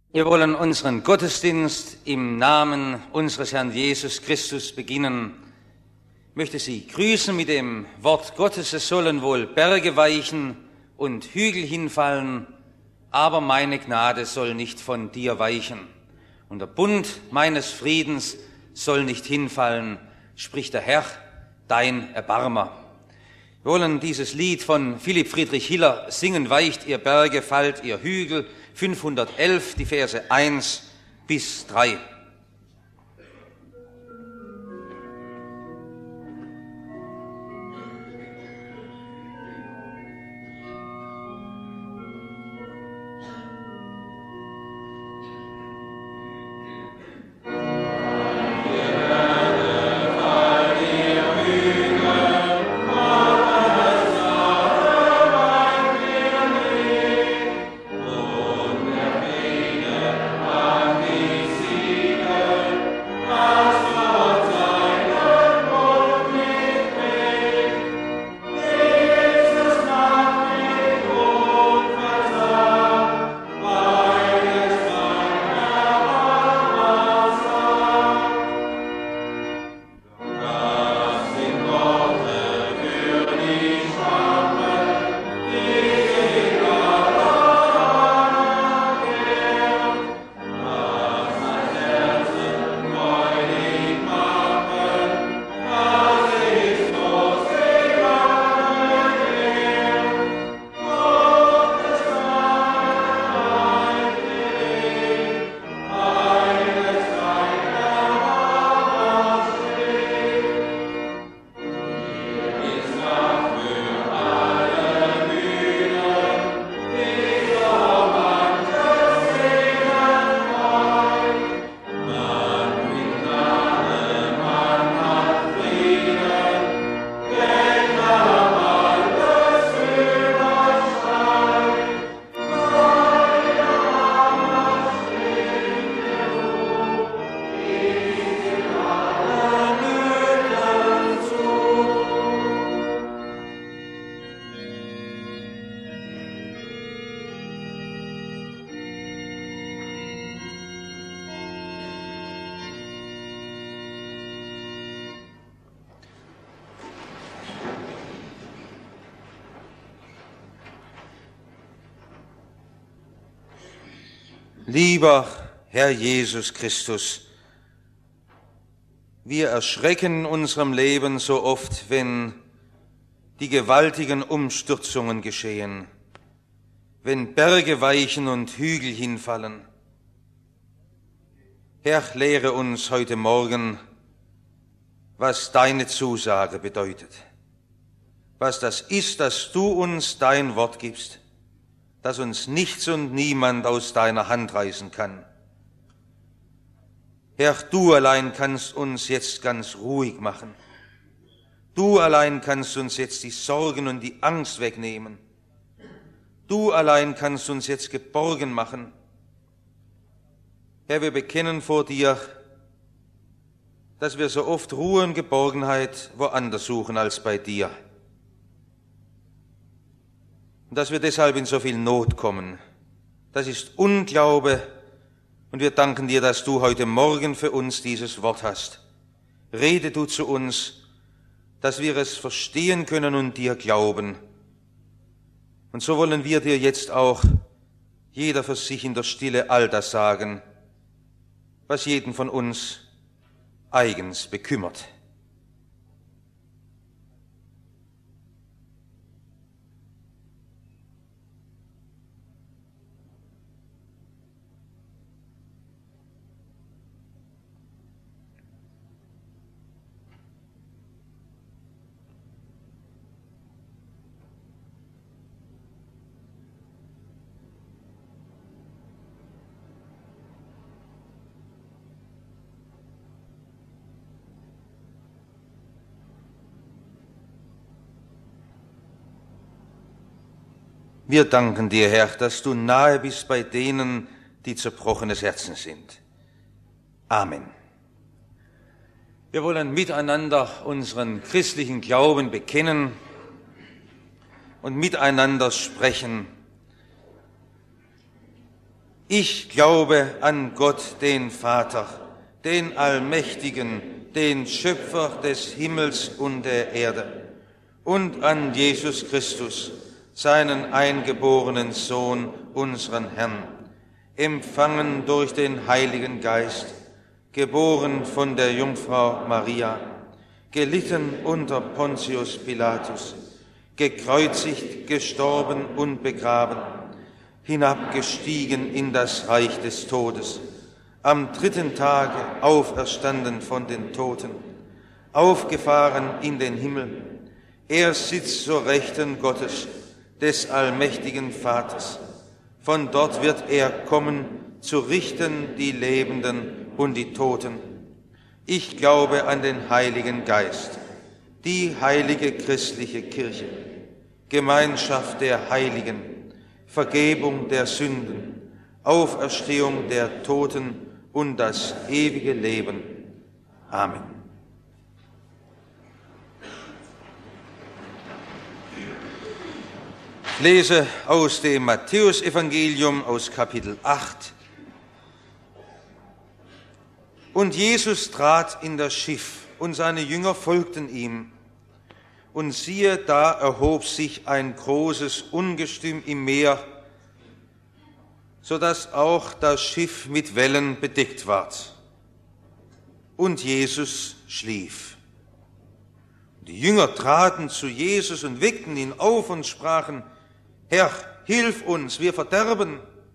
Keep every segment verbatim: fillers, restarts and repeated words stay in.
Wir wollen unseren Gottesdienst im Namen unseres Herrn Jesus Christus beginnen. Ich möchte Sie grüßen mit dem Wort Gottes: Es sollen wohl Berge weichen und Hügel hinfallen, aber meine Gnade soll nicht von dir weichen. Und der Bund meines Friedens soll nicht hinfallen, spricht der Herr, dein Erbarmer. Wir wollen dieses Lied von Philipp Friedrich Hiller singen: Weicht ihr Berge, fallt ihr Hügel, fünfhundertelf, die Verse eins bis drei. Lieber Herr Jesus Christus, wir erschrecken in unserem Leben so oft, wenn die gewaltigen Umstürzungen geschehen, wenn Berge weichen und Hügel hinfallen. Herr, lehre uns heute Morgen, was deine Zusage bedeutet, was das ist, dass du uns dein Wort gibst, dass uns nichts und niemand aus deiner Hand reißen kann. Herr, du allein kannst uns jetzt ganz ruhig machen. Du allein kannst uns jetzt die Sorgen und die Angst wegnehmen. Du allein kannst uns jetzt geborgen machen. Herr, wir bekennen vor dir, dass wir so oft Ruhe und Geborgenheit woanders suchen als bei dir. Und dass wir deshalb in so viel Not kommen. Das ist Unglaube, und wir danken dir, dass du heute Morgen für uns dieses Wort hast. Rede du zu uns, dass wir es verstehen können und dir glauben. Und so wollen wir dir jetzt auch, jeder für sich in der Stille, all das sagen, was jeden von uns eigens bekümmert. Wir danken dir, Herr, dass du nahe bist bei denen, die zerbrochenes Herzen sind. Amen. Wir wollen miteinander unseren christlichen Glauben bekennen und miteinander sprechen. Ich glaube an Gott, den Vater, den Allmächtigen, den Schöpfer des Himmels und der Erde, und an Jesus Christus, seinen eingeborenen Sohn, unseren Herrn, empfangen durch den Heiligen Geist, geboren von der Jungfrau Maria, gelitten unter Pontius Pilatus, gekreuzigt, gestorben und begraben, hinabgestiegen in das Reich des Todes, am dritten Tage auferstanden von den Toten, aufgefahren in den Himmel. Er sitzt zur Rechten Gottes, des allmächtigen Vaters. Von dort wird er kommen, zu richten die Lebenden und die Toten. Ich glaube an den Heiligen Geist, die heilige christliche Kirche, Gemeinschaft der Heiligen, Vergebung der Sünden, Auferstehung der Toten und das ewige Leben. Amen. Ich lese aus dem Matthäusevangelium aus Kapitel acht. Und Jesus trat in das Schiff, und seine Jünger folgten ihm. Und siehe, da erhob sich ein großes Ungestüm im Meer, so dass auch das Schiff mit Wellen bedeckt ward. Und Jesus schlief. Die Jünger traten zu Jesus und weckten ihn auf und sprachen: Herr, hilf uns, wir verderben.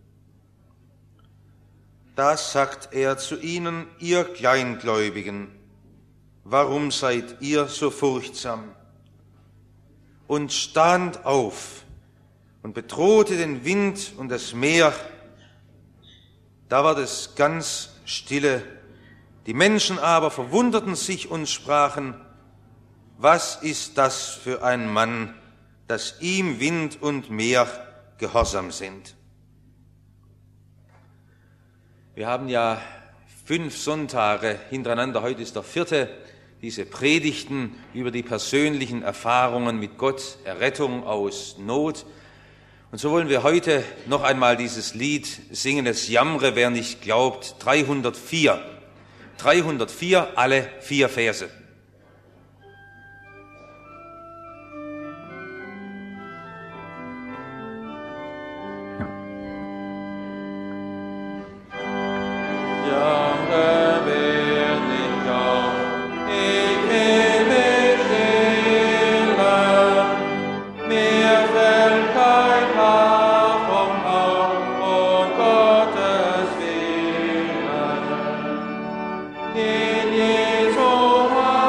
Da sagt er zu ihnen: Ihr Kleingläubigen, warum seid ihr so furchtsam? Und stand auf und bedrohte den Wind und das Meer. Da ward es ganz stille. Die Menschen aber verwunderten sich und sprachen: Was ist das für ein Mann, dass ihm Wind und Meer gehorsam sind? Wir haben ja fünf Sonntage hintereinander, heute ist der vierte, diese Predigten über die persönlichen Erfahrungen mit Gott, Errettung aus Not. Und so wollen wir heute noch einmal dieses Lied singen, es jammre, wer nicht glaubt, dreihundertvier. dreihundertvier, alle vier Verse. In Jesu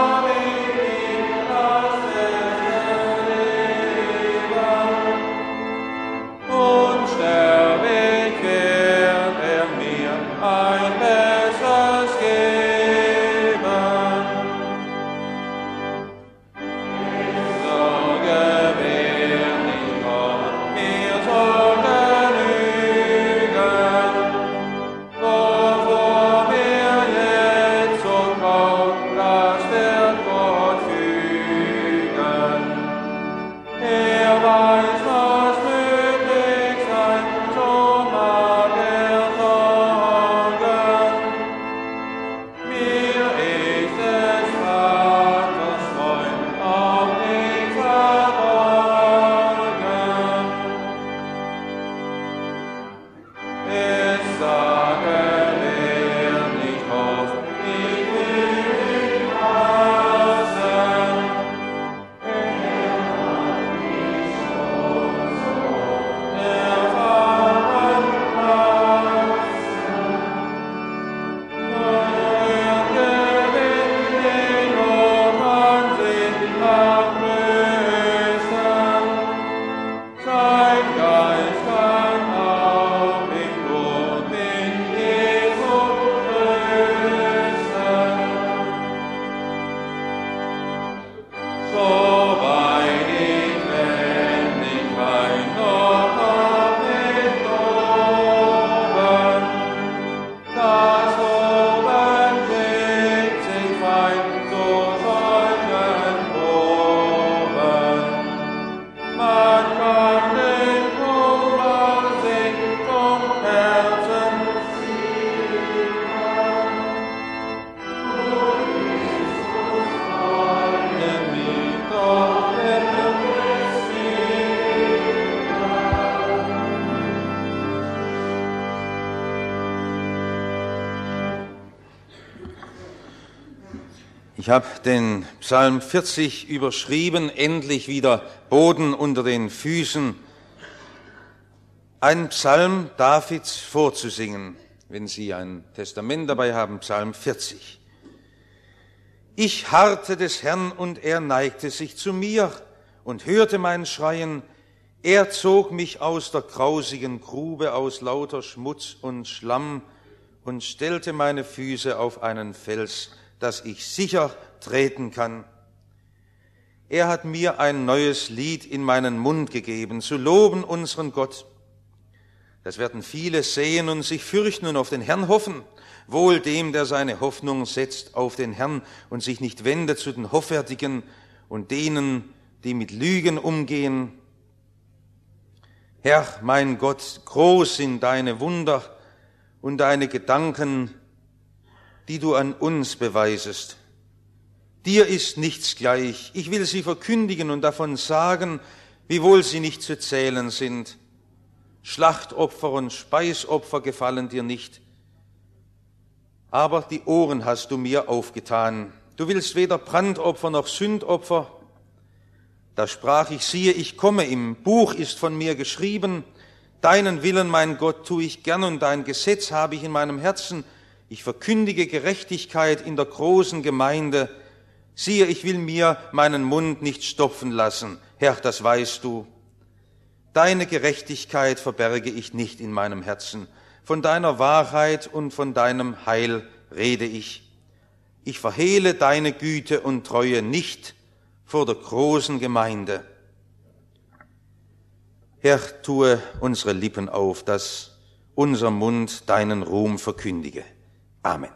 Ich habe den Psalm vierzig überschrieben, endlich wieder Boden unter den Füßen. Ein Psalm Davids vorzusingen, wenn Sie ein Testament dabei haben, Psalm vierzig. Ich harrte des Herrn und er neigte sich zu mir und hörte mein Schreien. Er zog mich aus der grausigen Grube, aus lauter Schmutz und Schlamm und stellte meine Füße auf einen Fels, dass ich sicher treten kann. Er hat mir ein neues Lied in meinen Mund gegeben, zu loben unseren Gott. Das werden viele sehen und sich fürchten und auf den Herrn hoffen. Wohl dem, der seine Hoffnung setzt auf den Herrn und sich nicht wendet zu den Hoffärtigen und denen, die mit Lügen umgehen. Herr, mein Gott, groß sind deine Wunder und deine Gedanken, die du an uns beweisest. Dir ist nichts gleich. Ich will sie verkündigen und davon sagen, wiewohl sie nicht zu zählen sind. Schlachtopfer und Speisopfer gefallen dir nicht. Aber die Ohren hast du mir aufgetan. Du willst weder Brandopfer noch Sündopfer. Da sprach ich, siehe, ich komme, im Buch ist von mir geschrieben, deinen Willen, mein Gott, tue ich gern und dein Gesetz habe ich in meinem Herzen. Ich verkündige Gerechtigkeit in der großen Gemeinde. Siehe, ich will mir meinen Mund nicht stopfen lassen. Herr, das weißt du. Deine Gerechtigkeit verberge ich nicht in meinem Herzen. Von deiner Wahrheit und von deinem Heil rede ich. Ich verhehle deine Güte und Treue nicht vor der großen Gemeinde. Herr, tue unsere Lippen auf, dass unser Mund deinen Ruhm verkündige. Amen.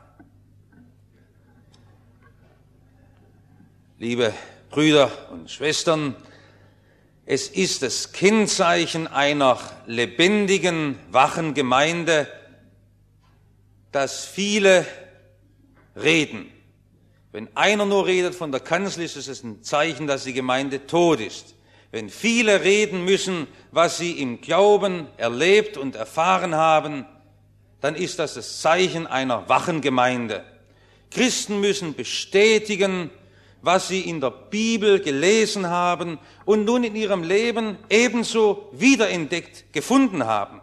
Liebe Brüder und Schwestern, es ist das Kennzeichen einer lebendigen, wachen Gemeinde, dass viele reden. Wenn einer nur redet von der Kanzel, ist es ein Zeichen, dass die Gemeinde tot ist. Wenn viele reden müssen, was sie im Glauben erlebt und erfahren haben, dann ist das das Zeichen einer wachen Gemeinde. Christen müssen bestätigen, was sie in der Bibel gelesen haben und nun in ihrem Leben ebenso wiederentdeckt gefunden haben.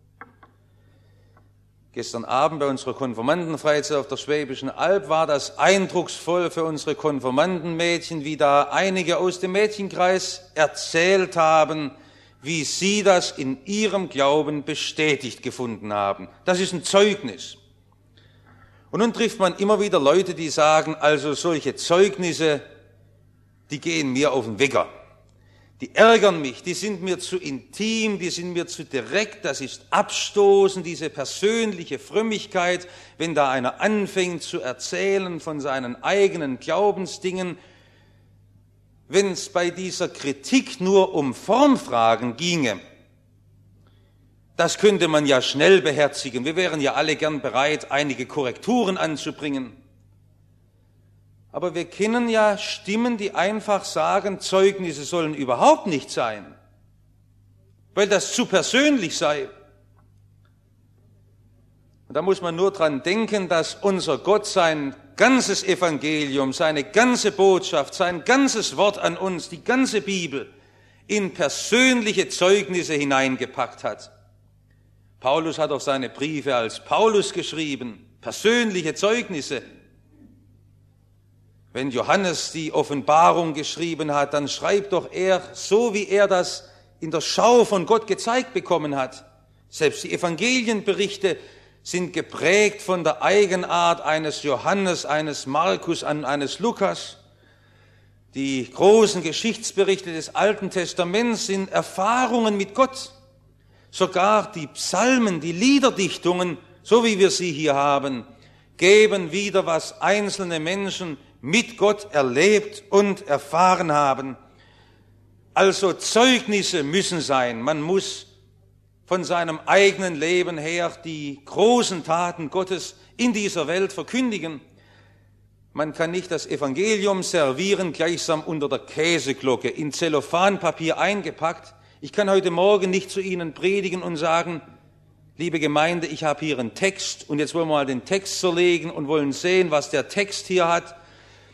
Gestern Abend bei unserer Konfirmandenfreizeit auf der Schwäbischen Alb war das eindrucksvoll für unsere Konfirmandenmädchen, wie da einige aus dem Mädchenkreis erzählt haben, wie sie das in ihrem Glauben bestätigt gefunden haben. Das ist ein Zeugnis. Und nun trifft man immer wieder Leute, die sagen, also solche Zeugnisse, die gehen mir auf den Wecker. Die ärgern mich, die sind mir zu intim, die sind mir zu direkt, das ist abstoßend, diese persönliche Frömmigkeit, wenn da einer anfängt zu erzählen von seinen eigenen Glaubensdingen. Wenn es bei dieser Kritik nur um Formfragen ginge, das könnte man ja schnell beherzigen. Wir wären ja alle gern bereit, einige Korrekturen anzubringen. Aber wir kennen ja Stimmen, die einfach sagen, Zeugnisse sollen überhaupt nicht sein, weil das zu persönlich sei. Und da muss man nur dran denken, dass unser Gott sein ganzes Evangelium, seine ganze Botschaft, sein ganzes Wort an uns, die ganze Bibel, in persönliche Zeugnisse hineingepackt hat. Paulus hat auch seine Briefe als Paulus geschrieben, persönliche Zeugnisse. Wenn Johannes die Offenbarung geschrieben hat, dann schreibt doch er so, wie er das in der Schau von Gott gezeigt bekommen hat. Selbst die Evangelienberichte sind geprägt von der Eigenart eines Johannes, eines Markus, eines Lukas. Die großen Geschichtsberichte des Alten Testaments sind Erfahrungen mit Gott. Sogar die Psalmen, die Liederdichtungen, so wie wir sie hier haben, geben wieder, was einzelne Menschen mit Gott erlebt und erfahren haben. Also Zeugnisse müssen sein. Man muss von seinem eigenen Leben her die großen Taten Gottes in dieser Welt verkündigen. Man kann nicht das Evangelium servieren, gleichsam unter der Käseglocke, in Zellophanpapier eingepackt. Ich kann heute Morgen nicht zu Ihnen predigen und sagen, liebe Gemeinde, ich habe hier einen Text und jetzt wollen wir mal den Text zerlegen und wollen sehen, was der Text hier hat.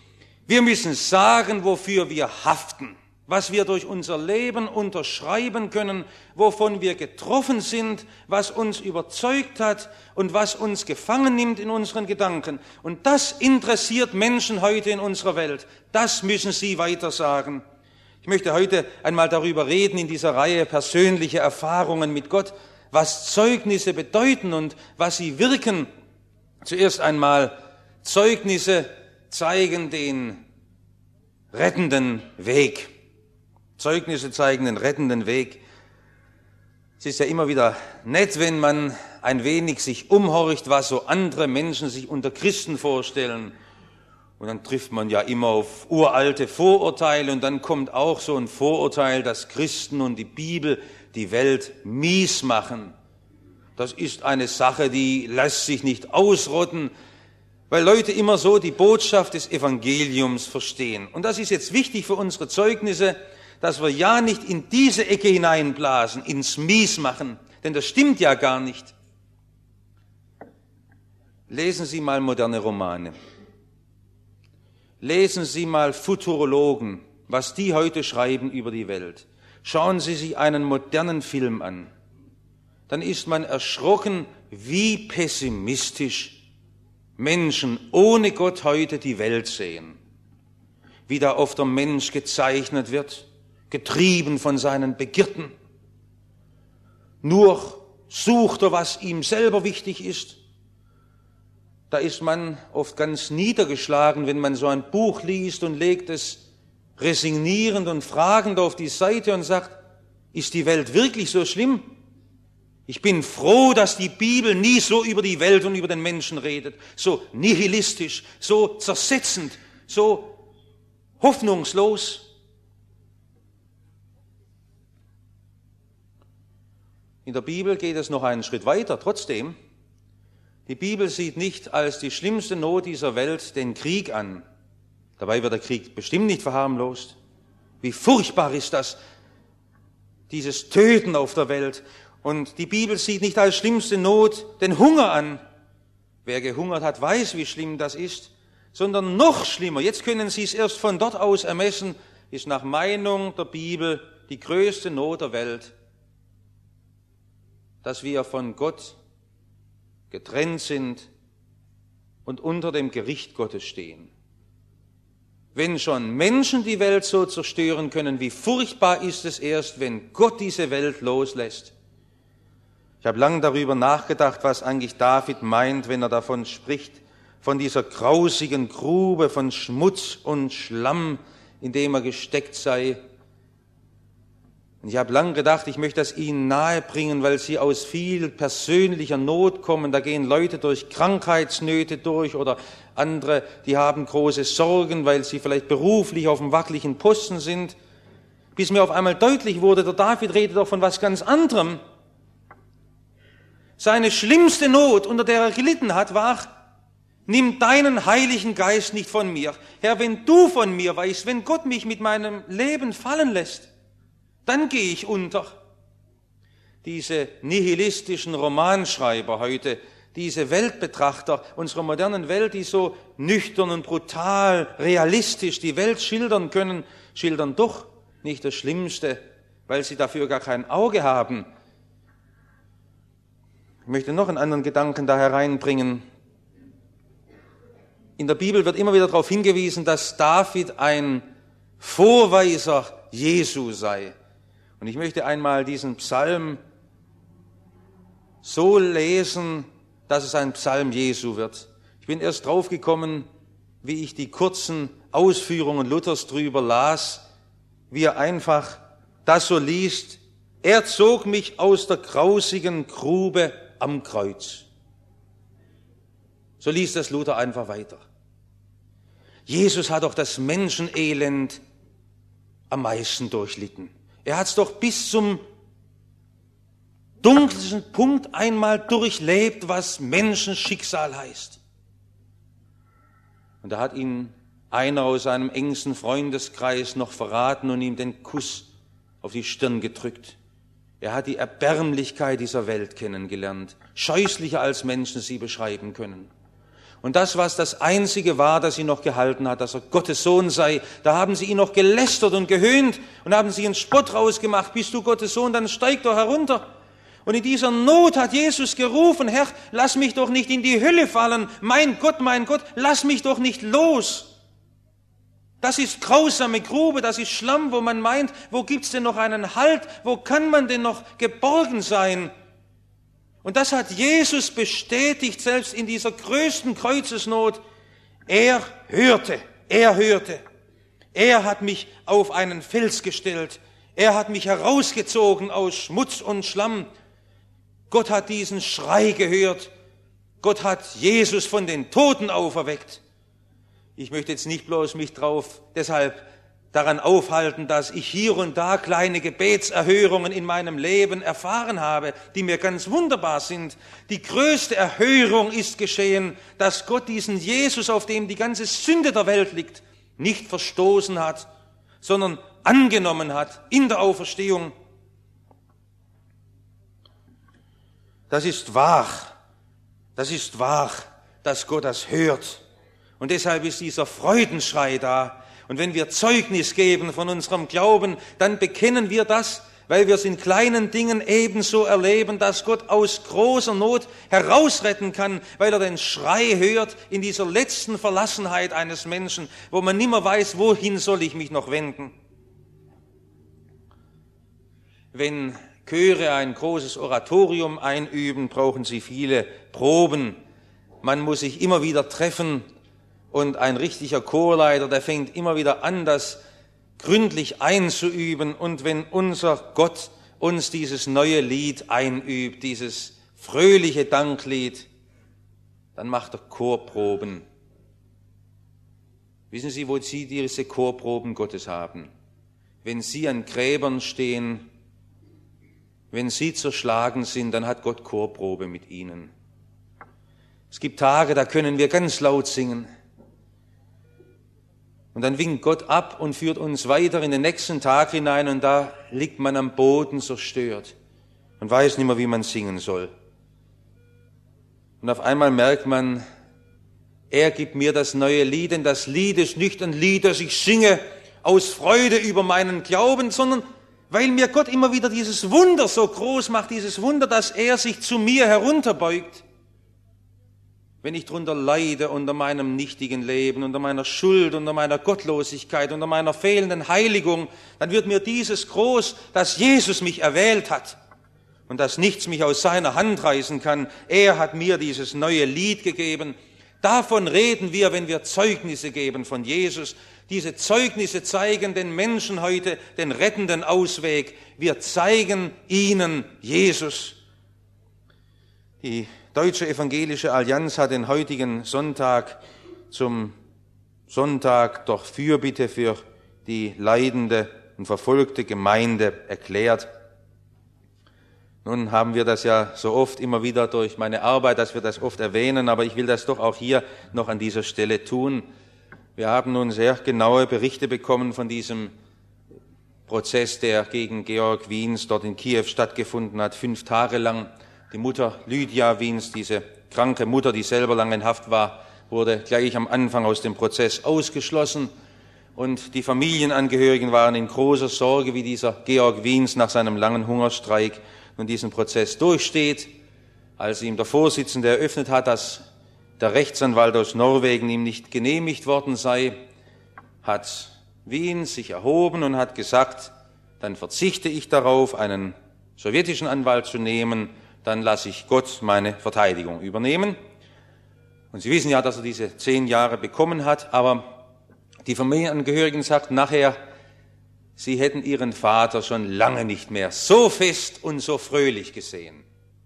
Wir müssen sagen, wofür wir haften, was wir durch unser Leben unterschreiben können, wovon wir getroffen sind, was uns überzeugt hat und was uns gefangen nimmt in unseren Gedanken. Und das interessiert Menschen heute in unserer Welt. Das müssen sie weitersagen. Ich möchte heute einmal darüber reden in dieser Reihe persönliche Erfahrungen mit Gott, was Zeugnisse bedeuten und was sie wirken. Zuerst einmal, Zeugnisse zeigen den rettenden Weg. Zeugnisse zeigen den rettenden Weg. Es ist ja immer wieder nett, wenn man ein wenig sich umhorcht, was so andere Menschen sich unter Christen vorstellen. Und dann trifft man ja immer auf uralte Vorurteile und dann kommt auch so ein Vorurteil, dass Christen und die Bibel die Welt mies machen. Das ist eine Sache, die lässt sich nicht ausrotten, weil Leute immer so die Botschaft des Evangeliums verstehen. Und das ist jetzt wichtig für unsere Zeugnisse, dass wir ja nicht in diese Ecke hineinblasen, ins Mies machen, denn das stimmt ja gar nicht. Lesen Sie mal moderne Romane. Lesen Sie mal Futurologen, was die heute schreiben über die Welt. Schauen Sie sich einen modernen Film an. Dann ist man erschrocken, wie pessimistisch Menschen ohne Gott heute die Welt sehen. Wie da oft der Mensch gezeichnet wird, getrieben von seinen Begierden. Nur sucht er, was ihm selber wichtig ist. Da ist man oft ganz niedergeschlagen, wenn man so ein Buch liest und legt es resignierend und fragend auf die Seite und sagt, ist die Welt wirklich so schlimm? Ich bin froh, dass die Bibel nie so über die Welt und über den Menschen redet, so nihilistisch, so zersetzend, so hoffnungslos. In der Bibel geht es noch einen Schritt weiter. Trotzdem, die Bibel sieht nicht als die schlimmste Not dieser Welt den Krieg an. Dabei wird der Krieg bestimmt nicht verharmlost. Wie furchtbar ist das, dieses Töten auf der Welt. Und die Bibel sieht nicht als schlimmste Not den Hunger an. Wer gehungert hat, weiß, wie schlimm das ist. Sondern noch schlimmer, jetzt können Sie es erst von dort aus ermessen, ist nach Meinung der Bibel die größte Not der Welt, dass wir von Gott getrennt sind und unter dem Gericht Gottes stehen. Wenn schon Menschen die Welt so zerstören können, wie furchtbar ist es erst, wenn Gott diese Welt loslässt. Ich habe lange darüber nachgedacht, was eigentlich David meint, wenn er davon spricht, von dieser grausigen Grube von Schmutz und Schlamm, in dem er gesteckt sei. Und ich habe lange gedacht, ich möchte das Ihnen nahebringen, weil Sie aus viel persönlicher Not kommen. Da gehen Leute durch Krankheitsnöte durch oder andere, die haben große Sorgen, weil sie vielleicht beruflich auf einem wackeligen Posten sind. Bis mir auf einmal deutlich wurde, der David redet doch von was ganz anderem. Seine schlimmste Not, unter der er gelitten hat, war, nimm deinen Heiligen Geist nicht von mir. Herr, wenn du von mir weichst, wenn Gott mich mit meinem Leben fallen lässt, dann gehe ich unter. Diese nihilistischen Romanschreiber heute, diese Weltbetrachter unserer modernen Welt, die so nüchtern und brutal, realistisch die Welt schildern können, schildern doch nicht das Schlimmste, weil sie dafür gar kein Auge haben. Ich möchte noch einen anderen Gedanken da hereinbringen. In der Bibel wird immer wieder darauf hingewiesen, dass David ein Vorweiser Jesu sei. Und ich möchte einmal diesen Psalm so lesen, dass es ein Psalm Jesu wird. Ich bin erst draufgekommen, wie ich die kurzen Ausführungen Luthers drüber las, wie er einfach das so liest. Er zog mich aus der grausigen Grube am Kreuz. So liest das Luther einfach weiter. Jesus hat doch das Menschenelend am meisten durchlitten. Er hat es doch bis zum dunkelsten Punkt einmal durchlebt, was Menschenschicksal heißt. Und da hat ihn einer aus seinem engsten Freundeskreis noch verraten und ihm den Kuss auf die Stirn gedrückt. Er hat die Erbärmlichkeit dieser Welt kennengelernt, scheußlicher als Menschen sie beschreiben können. Und das, was das Einzige war, das sie noch gehalten hat, dass er Gottes Sohn sei, da haben sie ihn noch gelästert und gehöhnt und haben sie einen Spott rausgemacht. Bist du Gottes Sohn, dann steig doch herunter. Und in dieser Not hat Jesus gerufen, Herr, lass mich doch nicht in die Hölle fallen. Mein Gott, mein Gott, lass mich doch nicht los. Das ist grausame Grube, das ist Schlamm, wo man meint, wo gibt's denn noch einen Halt? Wo kann man denn noch geborgen sein? Und das hat Jesus bestätigt, selbst in dieser größten Kreuzesnot. Er hörte, er hörte. Er hat mich auf einen Fels gestellt. Er hat mich herausgezogen aus Schmutz und Schlamm. Gott hat diesen Schrei gehört. Gott hat Jesus von den Toten auferweckt. Ich möchte jetzt nicht bloß mich drauf deshalb daran aufhalten, dass ich hier und da kleine Gebetserhörungen in meinem Leben erfahren habe, die mir ganz wunderbar sind. Die größte Erhörung ist geschehen, dass Gott diesen Jesus, auf dem die ganze Sünde der Welt liegt, nicht verstoßen hat, sondern angenommen hat in der Auferstehung. Das ist wahr, das ist wahr, dass Gott das hört. Und deshalb ist dieser Freudenschrei da. Und wenn wir Zeugnis geben von unserem Glauben, dann bekennen wir das, weil wir es in kleinen Dingen ebenso erleben, dass Gott aus großer Not herausretten kann, weil er den Schrei hört in dieser letzten Verlassenheit eines Menschen, wo man nimmer weiß, wohin soll ich mich noch wenden. Wenn Chöre ein großes Oratorium einüben, brauchen sie viele Proben. Man muss sich immer wieder treffen. Und ein richtiger Chorleiter, der fängt immer wieder an, das gründlich einzuüben. Und wenn unser Gott uns dieses neue Lied einübt, dieses fröhliche Danklied, dann macht er Chorproben. Wissen Sie, wo Sie diese Chorproben Gottes haben? Wenn Sie an Gräbern stehen, wenn Sie zerschlagen sind, dann hat Gott Chorprobe mit Ihnen. Es gibt Tage, da können wir ganz laut singen. Und dann winkt Gott ab und führt uns weiter in den nächsten Tag hinein und da liegt man am Boden zerstört und weiß nicht mehr, wie man singen soll. Und auf einmal merkt man, er gibt mir das neue Lied, denn das Lied ist nicht ein Lied, das ich singe aus Freude über meinen Glauben, sondern weil mir Gott immer wieder dieses Wunder so groß macht, dieses Wunder, dass er sich zu mir herunterbeugt. Wenn ich drunter leide unter meinem nichtigen Leben, unter meiner Schuld, unter meiner Gottlosigkeit, unter meiner fehlenden Heiligung, dann wird mir dieses groß, dass Jesus mich erwählt hat und dass nichts mich aus seiner Hand reißen kann. Er hat mir dieses neue Lied gegeben. Davon reden wir, wenn wir Zeugnisse geben von Jesus. Diese Zeugnisse zeigen den Menschen heute den rettenden Ausweg. Wir zeigen ihnen Jesus. Die Deutsche Evangelische Allianz hat den heutigen Sonntag zum Sonntag durch Fürbitte für die leidende und verfolgte Gemeinde erklärt. Nun haben wir das ja so oft immer wieder durch meine Arbeit, dass wir das oft erwähnen, aber ich will das doch auch hier noch an dieser Stelle tun. Wir haben nun sehr genaue Berichte bekommen von diesem Prozess, der gegen Georg Wiens dort in Kiew stattgefunden hat, fünf Tage lang. Die Mutter Lydia Wiens, diese kranke Mutter, die selber lange in Haft war, wurde gleich am Anfang aus dem Prozess ausgeschlossen. Und die Familienangehörigen waren in großer Sorge, wie dieser Georg Wiens nach seinem langen Hungerstreik nun diesen Prozess durchsteht. Als ihm der Vorsitzende eröffnet hat, dass der Rechtsanwalt aus Norwegen ihm nicht genehmigt worden sei, hat Wiens sich erhoben und hat gesagt, dann verzichte ich darauf, einen sowjetischen Anwalt zu nehmen, dann lasse ich Gott meine Verteidigung übernehmen. Und Sie wissen ja, dass er diese zehn Jahre bekommen hat, aber die Familienangehörigen sagten nachher, sie hätten ihren Vater schon lange nicht mehr so fest und so fröhlich gesehen.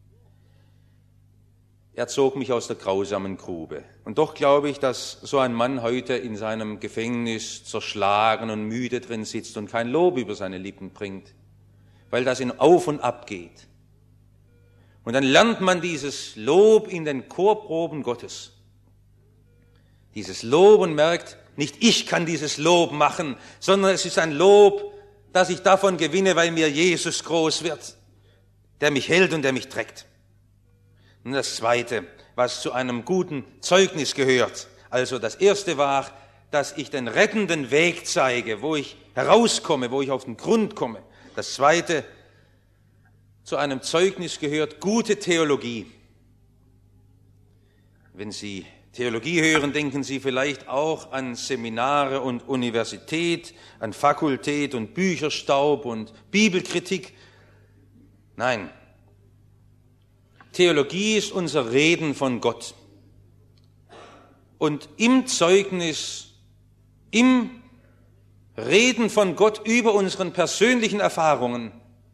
Er zog mich aus der grausamen Grube. Und doch glaube ich, dass so ein Mann heute in seinem Gefängnis zerschlagen und müde drin sitzt und kein Lob über seine Lippen bringt, weil das in Auf und Ab geht. Und dann lernt man dieses Lob in den Chorproben Gottes. Dieses Lob und merkt, nicht ich kann dieses Lob machen, sondern es ist ein Lob, das ich davon gewinne, weil mir Jesus groß wird, der mich hält und der mich trägt. Und das Zweite, was zu einem guten Zeugnis gehört. Also das Erste war, dass ich den rettenden Weg zeige, wo ich herauskomme, wo ich auf den Grund komme. Das Zweite, zu einem Zeugnis gehört gute Theologie. Wenn Sie Theologie hören, denken Sie vielleicht auch an Seminare und Universität, an Fakultät und Bücherstaub und Bibelkritik. Nein, Theologie ist unser Reden von Gott. Und im Zeugnis, im Reden von Gott über unseren persönlichen Erfahrungen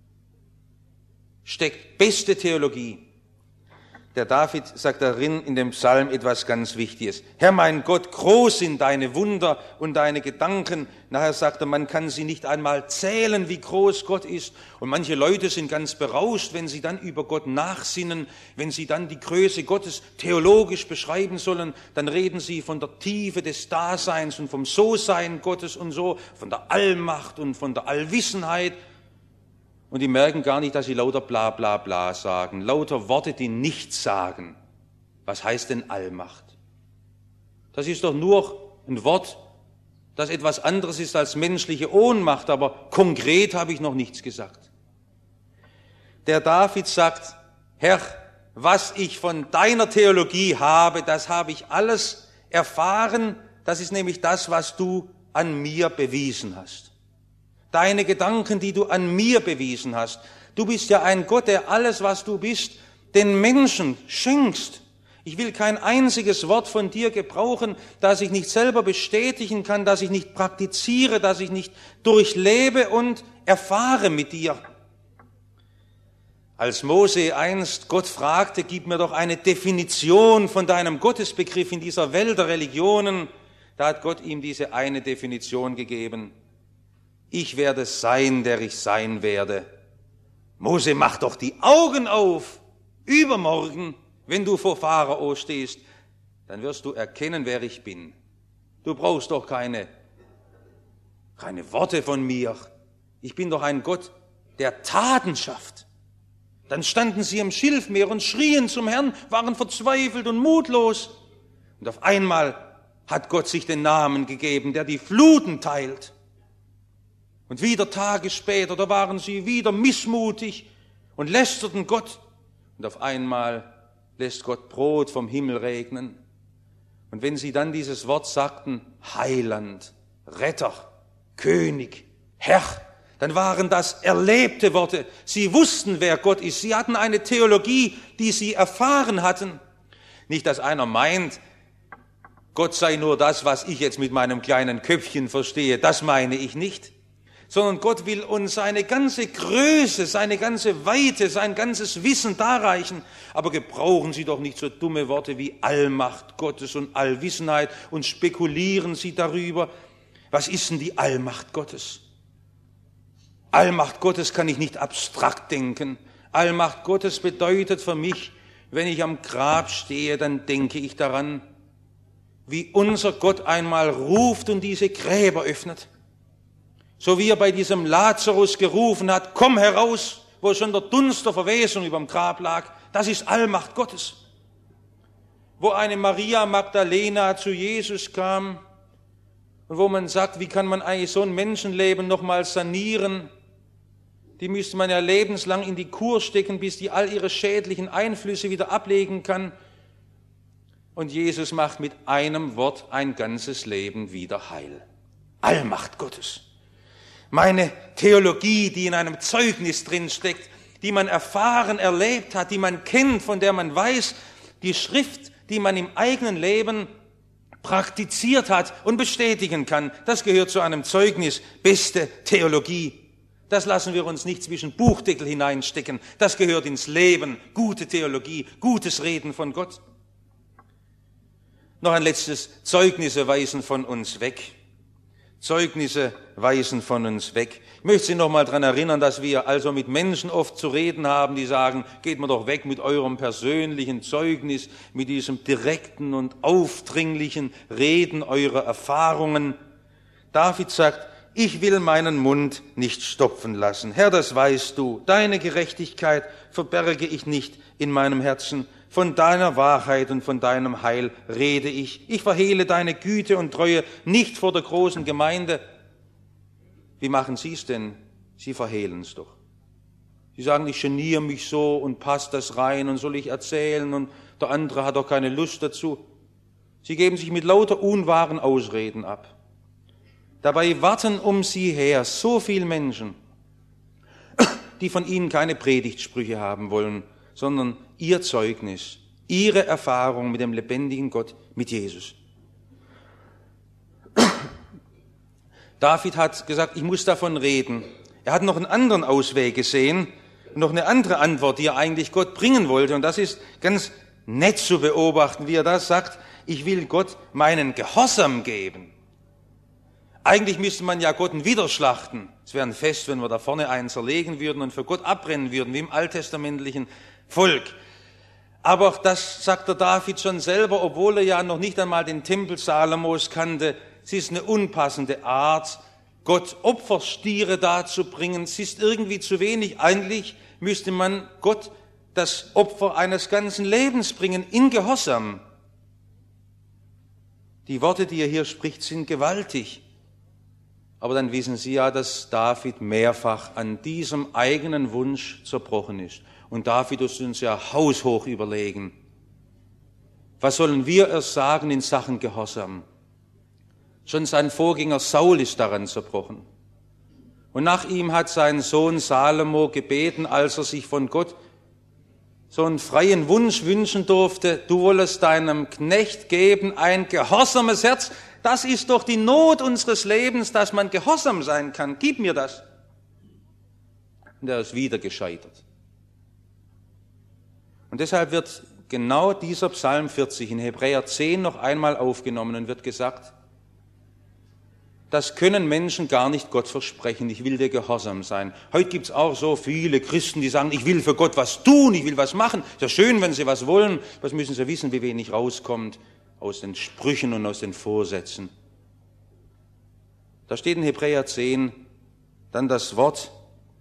steckt beste Theologie. Der David sagt darin in dem Psalm etwas ganz Wichtiges. Herr mein Gott, groß sind deine Wunder und deine Gedanken. Nachher sagt er, man kann sie nicht einmal zählen, wie groß Gott ist. Und manche Leute sind ganz berauscht, wenn sie dann über Gott nachsinnen, wenn sie dann die Größe Gottes theologisch beschreiben sollen, dann reden sie von der Tiefe des Daseins und vom So-Sein Gottes und so, von der Allmacht und von der Allwissenheit. Und die merken gar nicht, dass sie lauter bla bla bla sagen, lauter Worte, die nichts sagen. Was heißt denn Allmacht? Das ist doch nur ein Wort, das etwas anderes ist als menschliche Ohnmacht, aber konkret habe ich noch nichts gesagt. Der David sagt, Herr, was ich von deiner Theologie habe, das habe ich alles erfahren, das ist nämlich das, was du an mir bewiesen hast. Deine Gedanken, die du an mir bewiesen hast. Du bist ja ein Gott, der alles, was du bist, den Menschen schenkst. Ich will kein einziges Wort von dir gebrauchen, das ich nicht selber bestätigen kann, das ich nicht praktiziere, das ich nicht durchlebe und erfahre mit dir. Als Mose einst Gott fragte, gib mir doch eine Definition von deinem Gottesbegriff in dieser Welt der Religionen, da hat Gott ihm diese eine Definition gegeben. Ich werde sein, der ich sein werde. Mose, mach doch die Augen auf. Übermorgen, wenn du vor Pharao stehst, dann wirst du erkennen, wer ich bin. Du brauchst doch keine, keine Worte von mir. Ich bin doch ein Gott, der Taten schafft. Dann standen sie im Schilfmeer und schrien zum Herrn, waren verzweifelt und mutlos. Und auf einmal hat Gott sich den Namen gegeben, der die Fluten teilt. Und wieder Tage später, da waren sie wieder missmutig und lästerten Gott. Und auf einmal lässt Gott Brot vom Himmel regnen. Und wenn sie dann dieses Wort sagten, Heiland, Retter, König, Herr, dann waren das erlebte Worte. Sie wussten, wer Gott ist. Sie hatten eine Theologie, die sie erfahren hatten. Nicht, dass einer meint, Gott sei nur das, was ich jetzt mit meinem kleinen Köpfchen verstehe. Das meine ich nicht. Sondern Gott will uns seine ganze Größe, seine ganze Weite, sein ganzes Wissen darreichen. Aber gebrauchen Sie doch nicht so dumme Worte wie Allmacht Gottes und Allwissenheit und spekulieren Sie darüber. Was ist denn die Allmacht Gottes? Allmacht Gottes kann ich nicht abstrakt denken. Allmacht Gottes bedeutet für mich, wenn ich am Grab stehe, dann denke ich daran, wie unser Gott einmal ruft und diese Gräber öffnet. So wie er bei diesem Lazarus gerufen hat, komm heraus, wo schon der Dunst der Verwesung über dem Grab lag. Das ist Allmacht Gottes. Wo eine Maria Magdalena zu Jesus kam und wo man sagt, wie kann man eigentlich so ein Menschenleben nochmal sanieren? Die müsste man ja lebenslang in die Kur stecken, bis die all ihre schädlichen Einflüsse wieder ablegen kann. Und Jesus macht mit einem Wort ein ganzes Leben wieder heil. Allmacht Gottes. Meine Theologie, die in einem Zeugnis drinsteckt, die man erfahren, erlebt hat, die man kennt, von der man weiß, die Schrift, die man im eigenen Leben praktiziert hat und bestätigen kann, das gehört zu einem Zeugnis, beste Theologie. Das lassen wir uns nicht zwischen Buchdeckel hineinstecken, das gehört ins Leben, gute Theologie, gutes Reden von Gott. Noch ein letztes, Zeugnisse weisen von uns weg. Zeugnisse weisen von uns weg. Ich möchte Sie noch mal daran erinnern, dass wir also mit Menschen oft zu reden haben, die sagen, geht mir doch weg mit eurem persönlichen Zeugnis, mit diesem direkten und aufdringlichen Reden eurer Erfahrungen. David sagt, ich will meinen Mund nicht stopfen lassen. Herr, das weißt du. Deine Gerechtigkeit verberge ich nicht in meinem Herzen. Von deiner Wahrheit und von deinem Heil rede ich. Ich verhehle deine Güte und Treue nicht vor der großen Gemeinde. Wie machen Sie es denn? Sie verhehlen es doch. Sie sagen, ich geniere mich so und passt das rein und soll ich erzählen und der andere hat doch keine Lust dazu. Sie geben sich mit lauter unwahren Ausreden ab. Dabei warten um Sie her so viele Menschen, die von Ihnen keine Predigtsprüche haben wollen, sondern Ihr Zeugnis, Ihre Erfahrung mit dem lebendigen Gott, mit Jesus. David hat gesagt, ich muss davon reden. Er hat noch einen anderen Ausweg gesehen, noch eine andere Antwort, die er eigentlich Gott bringen wollte. Und das ist ganz nett zu beobachten, wie er das sagt, ich will Gott meinen Gehorsam geben. Eigentlich müsste man ja Gott wieder schlachten. Es wäre ein Fest, wenn wir da vorne einen zerlegen würden und für Gott abbrennen würden, wie im alttestamentlichen Volk. Aber das sagt der David schon selber, obwohl er ja noch nicht einmal den Tempel Salomos kannte. Es ist eine unpassende Art, Gott Opferstiere darzubringen. Es ist irgendwie zu wenig. Eigentlich müsste man Gott das Opfer eines ganzen Lebens bringen, in Gehorsam. Die Worte, die er hier spricht, sind gewaltig. Aber dann wissen Sie ja, dass David mehrfach an diesem eigenen Wunsch zerbrochen ist. Und David muss uns ja haushoch überlegen. Was sollen wir erst sagen in Sachen Gehorsam? Schon sein Vorgänger Saul ist daran zerbrochen. Und nach ihm hat sein Sohn Salomo gebeten, als er sich von Gott so einen freien Wunsch wünschen durfte, du wollest deinem Knecht geben ein gehorsames Herz. Das ist doch die Not unseres Lebens, dass man gehorsam sein kann. Gib mir das. Und er ist wieder gescheitert. Und deshalb wird genau dieser Psalm vierzig in Hebräer zehn noch einmal aufgenommen und wird gesagt, das können Menschen gar nicht Gott versprechen, ich will dir gehorsam sein. Heute gibt es auch so viele Christen, die sagen, ich will für Gott was tun, ich will was machen. Ist ja schön, wenn sie was wollen, was müssen sie wissen, wie wenig rauskommt aus den Sprüchen und aus den Vorsätzen. Da steht in Hebräer zehn dann das Wort,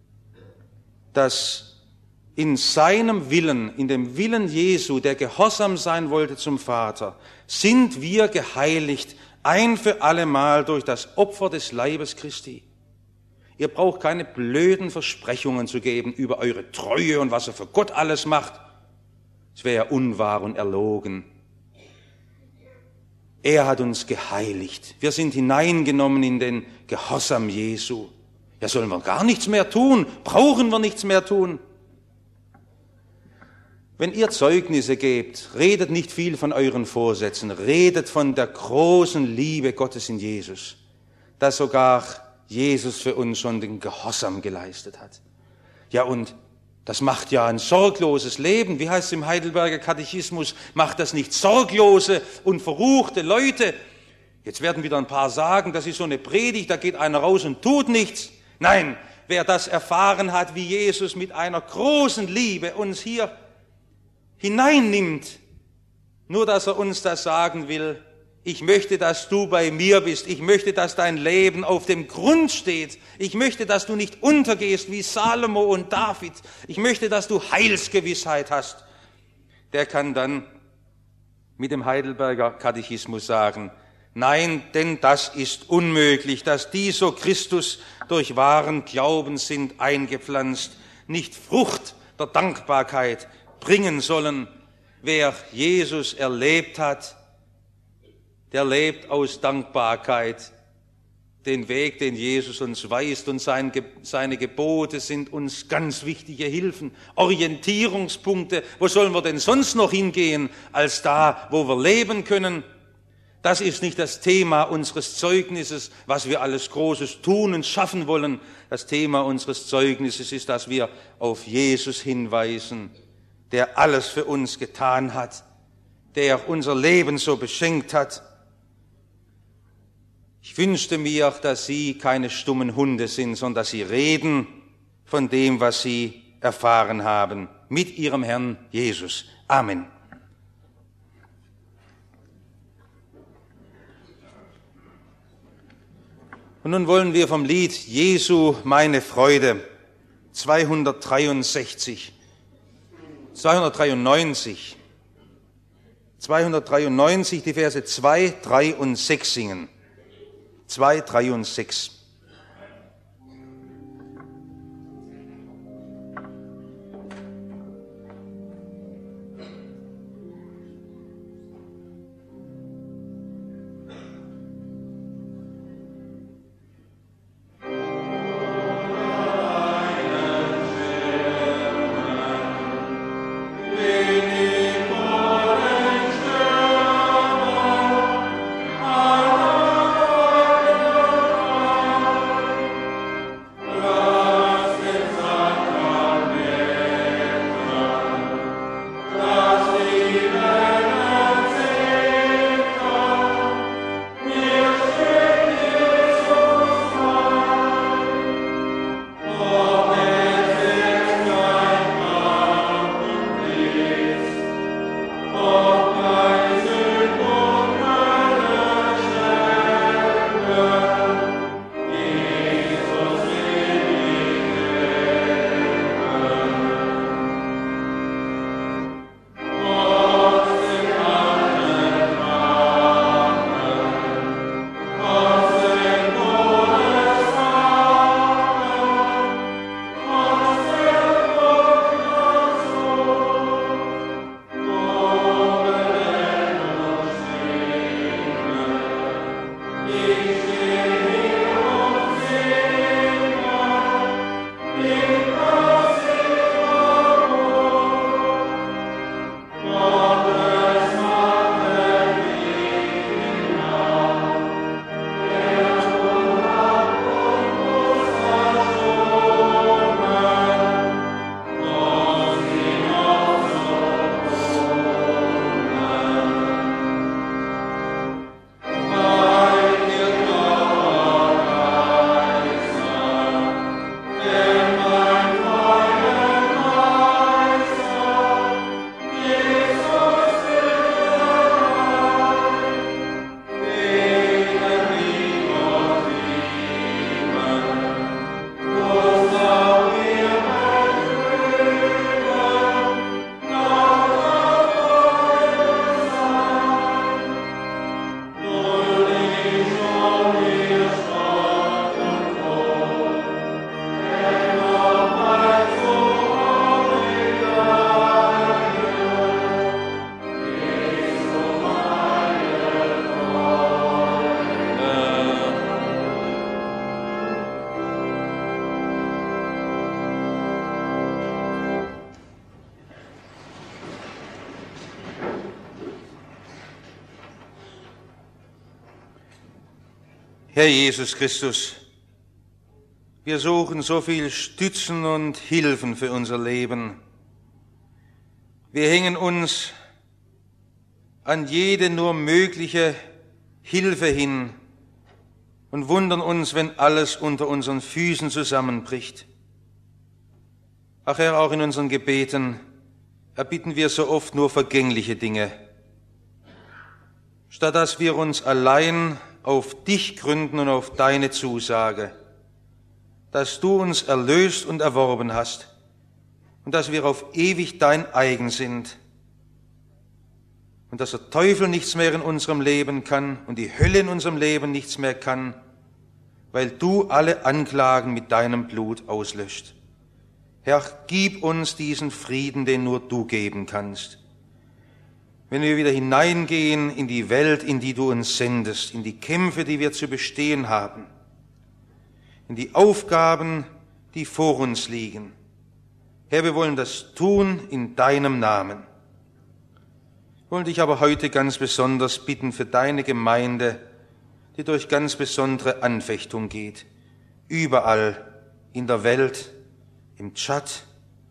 dass in seinem Willen, in dem Willen Jesu, der gehorsam sein wollte zum Vater, sind wir geheiligt, ein für allemal durch das Opfer des Leibes Christi. Ihr braucht keine blöden Versprechungen zu geben über eure Treue und was ihr für Gott alles macht. Es wäre ja unwahr und erlogen. Er hat uns geheiligt. Wir sind hineingenommen in den Gehorsam Jesu. Ja, sollen wir gar nichts mehr tun? Brauchen wir nichts mehr tun? Wenn ihr Zeugnisse gebt, redet nicht viel von euren Vorsätzen, redet von der großen Liebe Gottes in Jesus, dass sogar Jesus für uns schon den Gehorsam geleistet hat. Ja, und das macht ja ein sorgloses Leben. Wie heißt es im Heidelberger Katechismus? Macht das nicht sorglose und verruchte Leute? Jetzt werden wieder ein paar sagen, das ist so eine Predigt, da geht einer raus und tut nichts. Nein, wer das erfahren hat, wie Jesus mit einer großen Liebe uns hier hineinnimmt, nur dass er uns das sagen will, ich möchte, dass du bei mir bist, ich möchte, dass dein Leben auf dem Grund steht, ich möchte, dass du nicht untergehst wie Salomo und David, ich möchte, dass du Heilsgewissheit hast, der kann dann mit dem Heidelberger Katechismus sagen, nein, denn das ist unmöglich, dass die so Christus durch wahren Glauben sind eingepflanzt, nicht Frucht der Dankbarkeit bringen sollen. Wer Jesus erlebt hat, der lebt aus Dankbarkeit. Den Weg, den Jesus uns weist und sein, seine Gebote sind uns ganz wichtige Hilfen, Orientierungspunkte. Wo sollen wir denn sonst noch hingehen, als da, wo wir leben können? Das ist nicht das Thema unseres Zeugnisses, was wir alles Großes tun und schaffen wollen. Das Thema unseres Zeugnisses ist, dass wir auf Jesus hinweisen, der alles für uns getan hat, der unser Leben so beschenkt hat. Ich wünschte mir, dass Sie keine stummen Hunde sind, sondern dass Sie reden von dem, was Sie erfahren haben, mit Ihrem Herrn Jesus. Amen. Und nun wollen wir vom Lied Jesu meine Freude zweihundertdreiundsechzig zweihundertdreiundneunzig zweihundertdreiundneunzig, die Verse zwei, drei und sechs singen. zwei, drei und sechs. Herr Jesus Christus, wir suchen so viel Stützen und Hilfen für unser Leben. Wir hängen uns an jede nur mögliche Hilfe hin und wundern uns, wenn alles unter unseren Füßen zusammenbricht. Ach Herr, auch in unseren Gebeten erbitten wir so oft nur vergängliche Dinge, statt dass wir uns allein auf dich gründen und auf deine Zusage, dass du uns erlöst und erworben hast und dass wir auf ewig dein eigen sind und dass der Teufel nichts mehr in unserem Leben kann und die Hölle in unserem Leben nichts mehr kann, weil du alle Anklagen mit deinem Blut auslöscht. Herr, gib uns diesen Frieden, den nur du geben kannst. Wenn wir wieder hineingehen in die Welt, in die du uns sendest, in die Kämpfe, die wir zu bestehen haben, in die Aufgaben, die vor uns liegen. Herr, wir wollen das tun in deinem Namen. Wir wollen dich aber heute ganz besonders bitten für deine Gemeinde, die durch ganz besondere Anfechtung geht, überall in der Welt, im Tschad,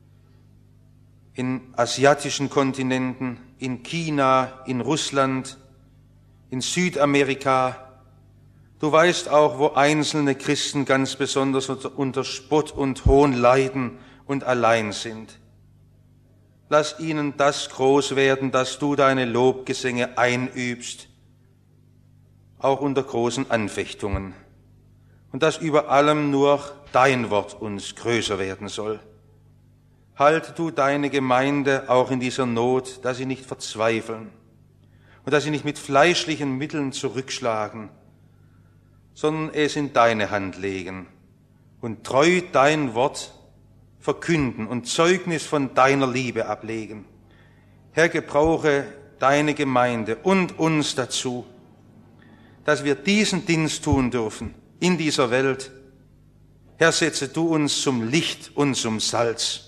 in asiatischen Kontinenten, in China, in Russland, in Südamerika. Du weißt auch, wo einzelne Christen ganz besonders unter Spott und Hohn leiden und allein sind. Lass ihnen das groß werden, dass du deine Lobgesänge einübst, auch unter großen Anfechtungen, und dass über allem nur dein Wort uns größer werden soll. Halte du deine Gemeinde auch in dieser Not, dass sie nicht verzweifeln, und dass sie nicht mit fleischlichen Mitteln zurückschlagen, sondern es in deine Hand legen und treu dein Wort verkünden und Zeugnis von deiner Liebe ablegen. Herr, gebrauche deine Gemeinde und uns dazu, dass wir diesen Dienst tun dürfen in dieser Welt. Herr, setze du uns zum Licht und zum Salz.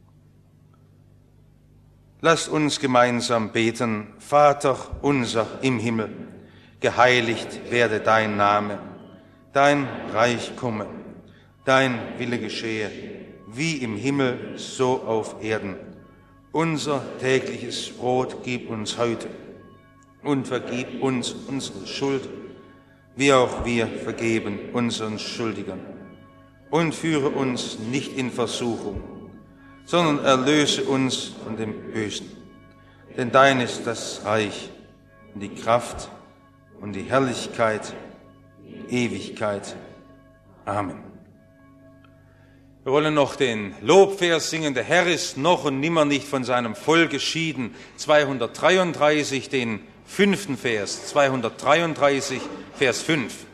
Lasst uns gemeinsam beten. Vater unser im Himmel, geheiligt werde dein Name, dein Reich komme, dein Wille geschehe, wie im Himmel, so auf Erden. Unser tägliches Brot gib uns heute und vergib uns unsere Schuld, wie auch wir vergeben unseren Schuldigern. Und führe uns nicht in Versuchung, sondern erlöse uns von dem Bösen. Denn dein ist das Reich und die Kraft und die Herrlichkeit, Ewigkeit. Amen. Wir wollen noch den Lobvers singen. Der Herr ist noch und nimmer nicht von seinem Volk geschieden. zweihundertdreiunddreißig, den fünften Vers. zweihundertdreiunddreißig, Vers fünf.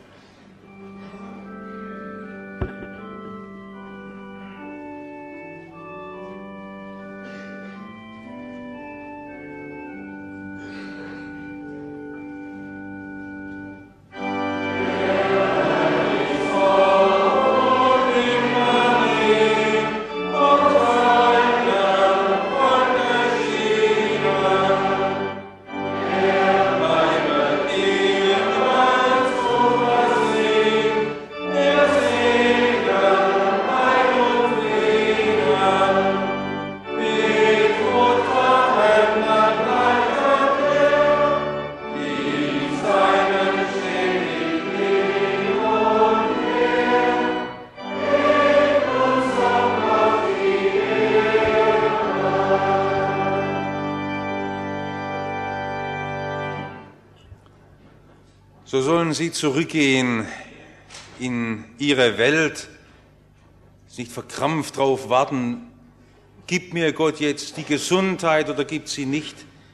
So sollen sie zurückgehen in ihre Welt, nicht verkrampft drauf warten, gib mir Gott jetzt die Gesundheit oder gibt sie nicht.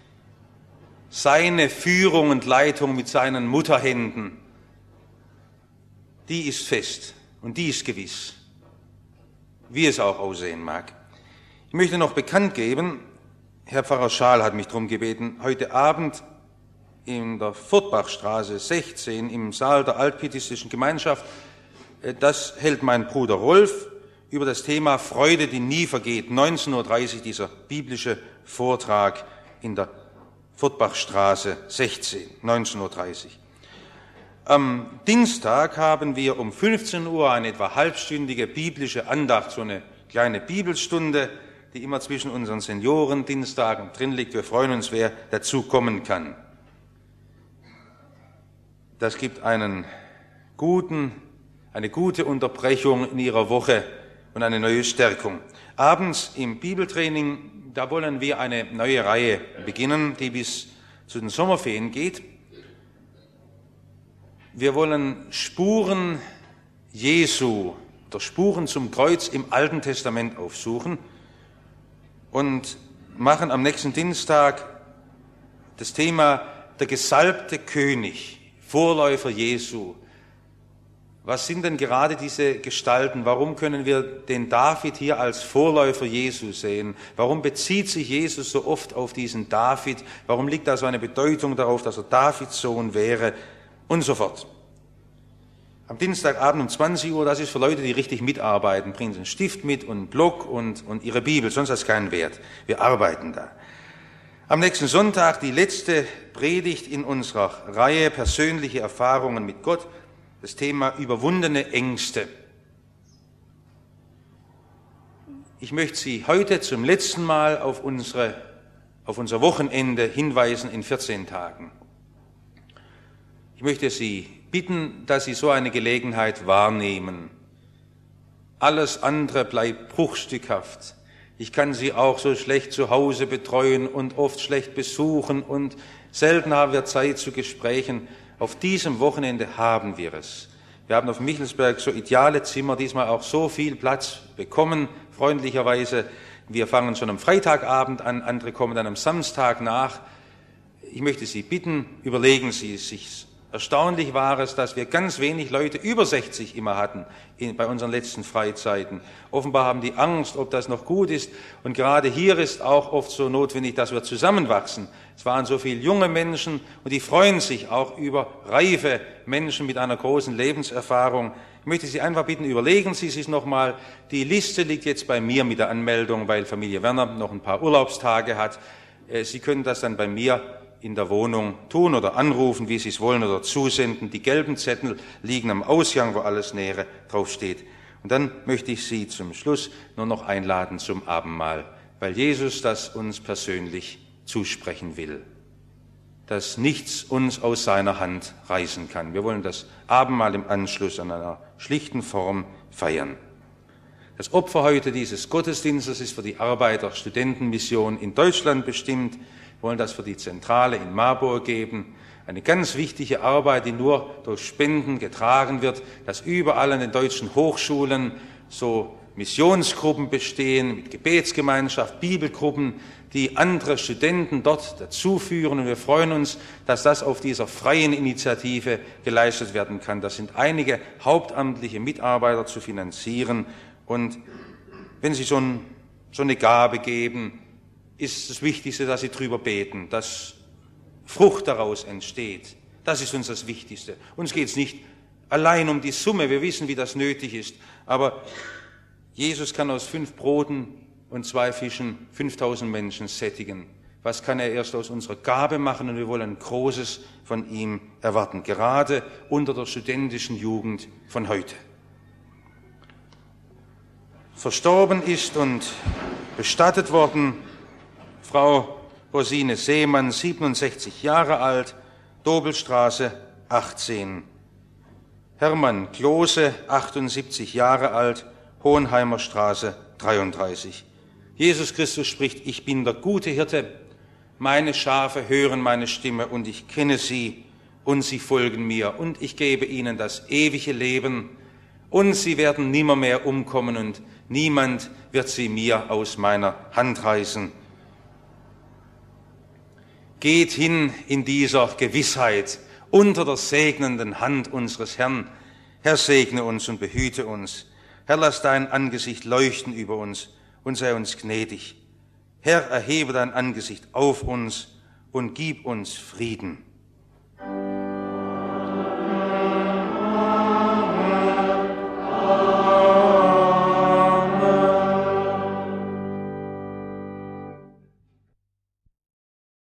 Seine Führung und Leitung mit seinen Mutterhänden, die ist fest und die ist gewiss, wie es auch aussehen mag. Ich möchte noch bekannt geben, Herr Pfarrer Schaal hat mich darum gebeten, heute Abend in der Furtbachstraße sechzehn im Saal der Altpietistischen Gemeinschaft, das hält mein Bruder Rolf über das Thema Freude, die nie vergeht. neunzehn Uhr dreißig dieser biblische Vortrag in der Furtbachstraße sechzehn, neunzehn Uhr dreißig. Am Dienstag haben wir um fünfzehn Uhr eine etwa halbstündige biblische Andacht, so eine kleine Bibelstunde, die immer zwischen unseren Seniorendienstagen drin liegt. Wir freuen uns, wer dazu kommen kann. Das gibt einen guten, eine gute Unterbrechung in Ihrer Woche und eine neue Stärkung. Abends im Bibeltraining, da wollen wir eine neue Reihe beginnen, die bis zu den Sommerferien geht. Wir wollen Spuren Jesu oder Spuren zum Kreuz im Alten Testament aufsuchen und machen am nächsten Dienstag das Thema der gesalbte König, Vorläufer Jesu. Was sind denn gerade diese Gestalten? Warum können wir den David hier als Vorläufer Jesu sehen? Warum bezieht sich Jesus so oft auf diesen David? Warum liegt da so eine Bedeutung darauf, dass er Davids Sohn wäre? Und so fort. Am Dienstagabend um zwanzig Uhr, das ist für Leute, die richtig mitarbeiten. Bringen Sie einen Stift mit und einen Block und, und Ihre Bibel, sonst hat es keinen Wert. Wir arbeiten da. Am nächsten Sonntag die letzte Predigt in unserer Reihe Persönliche Erfahrungen mit Gott, das Thema überwundene Ängste. Ich möchte Sie heute zum letzten Mal auf, unsere, auf unser Wochenende hinweisen in vierzehn Tagen. Ich möchte Sie bitten, dass Sie so eine Gelegenheit wahrnehmen. Alles andere bleibt bruchstückhaft. Ich kann Sie auch so schlecht zu Hause betreuen und oft schlecht besuchen und selten haben wir Zeit zu Gesprächen. Auf diesem Wochenende haben wir es. Wir haben auf Michelsberg so ideale Zimmer, diesmal auch so viel Platz bekommen, freundlicherweise. Wir fangen schon am Freitagabend an, andere kommen dann am Samstag nach. ich möchte Sie bitten, überlegen Sie es sich. Erstaunlich war es, dass wir ganz wenig Leute über sechzig immer hatten in, bei unseren letzten Freizeiten. Offenbar haben die Angst, ob das noch gut ist. Und gerade hier ist auch oft so notwendig, dass wir zusammenwachsen. Es waren so viele junge Menschen und die freuen sich auch über reife Menschen mit einer großen Lebenserfahrung. Ich möchte Sie einfach bitten, überlegen Sie sich nochmal. Die Liste liegt jetzt bei mir mit der Anmeldung, weil Familie Werner noch ein paar Urlaubstage hat. Sie können das dann bei mir in der Wohnung tun oder anrufen, wie Sie es wollen, oder zusenden. Die gelben Zettel liegen am Ausgang, wo alles Nähere draufsteht. Und dann möchte ich Sie zum Schluss nur noch einladen zum Abendmahl, weil Jesus das uns persönlich zusprechen will, dass nichts uns aus seiner Hand reißen kann. Wir wollen das Abendmahl im Anschluss an einer schlichten Form feiern. Das Opfer heute dieses Gottesdienstes ist für die Arbeiter-Studentenmission in Deutschland bestimmt. Wir wollen das für die Zentrale in Marburg geben. Eine ganz wichtige Arbeit, die nur durch Spenden getragen wird, dass überall an den deutschen Hochschulen so Missionsgruppen bestehen, mit Gebetsgemeinschaft, Bibelgruppen, die andere Studenten dort dazu führen. Und wir freuen uns, dass das auf dieser freien Initiative geleistet werden kann. Das sind einige hauptamtliche Mitarbeiter zu finanzieren. Und wenn Sie so, ein, so eine Gabe geben, ist das Wichtigste, dass Sie drüber beten, dass Frucht daraus entsteht. Das ist uns das Wichtigste. Uns geht es nicht allein um die Summe, wir wissen, wie das nötig ist, aber Jesus kann aus fünf Broten und zwei Fischen fünftausend Menschen sättigen. Was kann er erst aus unserer Gabe machen? Und wir wollen Großes von ihm erwarten, gerade unter der studentischen Jugend von heute. Verstorben ist und bestattet worden Frau Rosine Seemann, siebenundsechzig Jahre alt, Dobelstraße achtzehn. Hermann Klose, achtundsiebzig Jahre alt, Hohenheimer Straße dreiunddreißig. Jesus Christus spricht, ich bin der gute Hirte, meine Schafe hören meine Stimme und ich kenne sie und sie folgen mir und ich gebe ihnen das ewige Leben und sie werden nimmermehr umkommen und niemand wird sie mir aus meiner Hand reißen. Geht hin in dieser Gewissheit unter der segnenden Hand unseres Herrn. Herr, segne uns und behüte uns. Herr, lass dein Angesicht leuchten über uns und sei uns gnädig. Herr, erhebe dein Angesicht auf uns und gib uns Frieden.